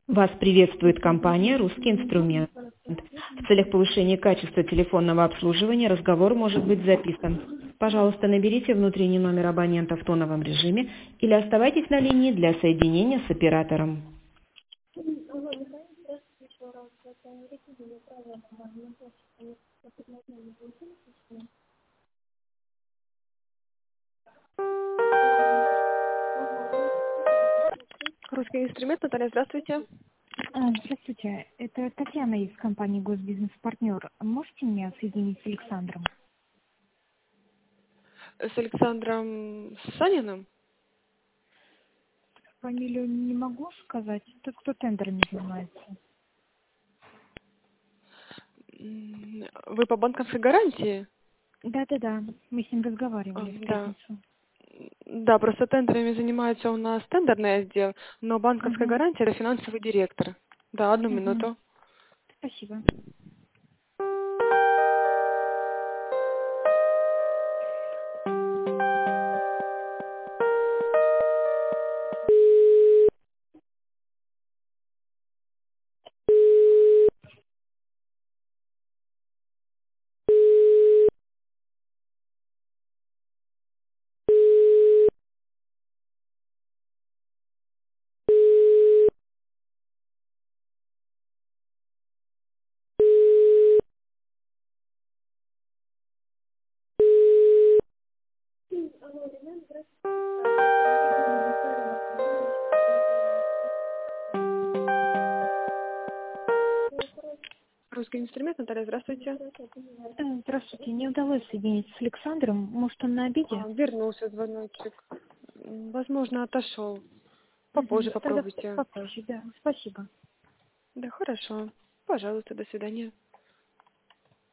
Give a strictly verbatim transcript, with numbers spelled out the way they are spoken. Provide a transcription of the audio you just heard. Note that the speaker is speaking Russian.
Вас приветствует компания «Русский инструмент». В целях повышения качества телефонного обслуживания разговор может быть записан. Пожалуйста, наберите внутренний номер абонента в тоновом режиме или оставайтесь на линии для соединения с оператором. Русский инструмент, Наталья, здравствуйте. А, Здравствуйте, это Татьяна из компании «Госбизнес-партнер». Можете меня соединить с Александром? С Александром Саниным? Фамилию не могу сказать. Тот, кто тендерами занимается. М, Вы по банковской гарантии? Да-да-да, мы с ним А, разговаривали в Да. пятницу. Да, просто тендерами занимается у нас тендерный отдел, но банковская Угу, гарантия — это финансовый директор. Да, одну угу. минуту. Спасибо. Русский инструмент, Наталья, здравствуйте. Э, Здравствуйте, не удалось соединить с Александром. Может, он на обеде? А, вернулся звоночек. М, Возможно, отошел. Попозже Угу. Тогда попробуйте. попозже, да. Спасибо. Да, хорошо. Пожалуйста, до свидания.